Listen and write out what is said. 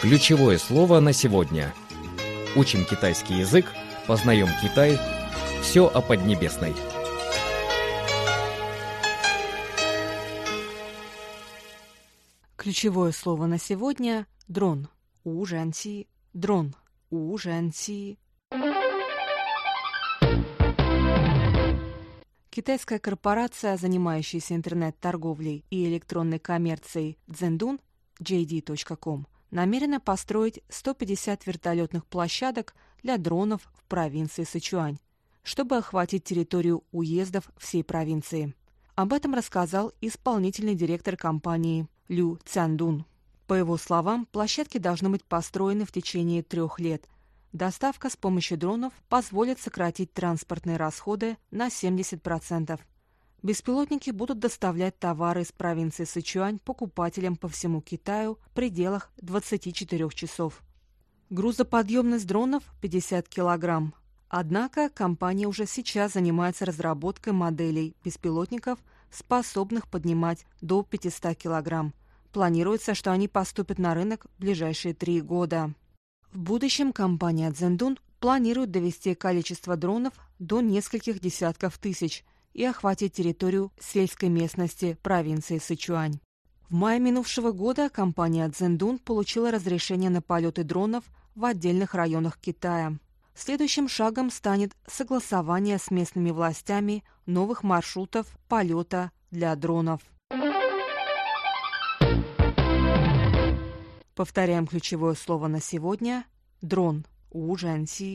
Ключевое слово на сегодня. Учим китайский язык, познаем Китай. Все о Поднебесной. Ключевое слово на сегодня – дрон. У-жан-си. Дрон. У-жан-си. Китайская корпорация, занимающаяся интернет-торговлей и электронной коммерцией Zendun, JD.com, намерена построить 150 вертолетных площадок для дронов в провинции Сычуань, чтобы охватить территорию уездов всей провинции. Об этом рассказал исполнительный директор компании Лю Цяндун. По его словам, площадки должны быть построены в течение 3 лет. Доставка с помощью дронов позволит сократить транспортные расходы на 70%. Беспилотники будут доставлять товары из провинции Сычуань покупателям по всему Китаю в пределах 24 часов. Грузоподъемность дронов – 50 килограмм. Однако компания уже сейчас занимается разработкой моделей беспилотников, способных поднимать до 500 килограмм. Планируется, что они поступят на рынок в ближайшие 3 года. В будущем компания Zendun планирует довести количество дронов до нескольких десятков тысяч и охватить территорию сельской местности провинции Сычуань. В мае минувшего года компания Zendun получила разрешение на полеты дронов в отдельных районах Китая. Следующим шагом станет согласование с местными властями новых маршрутов полета для дронов. Повторяем ключевое слово на сегодня – дрон. У-жан-си.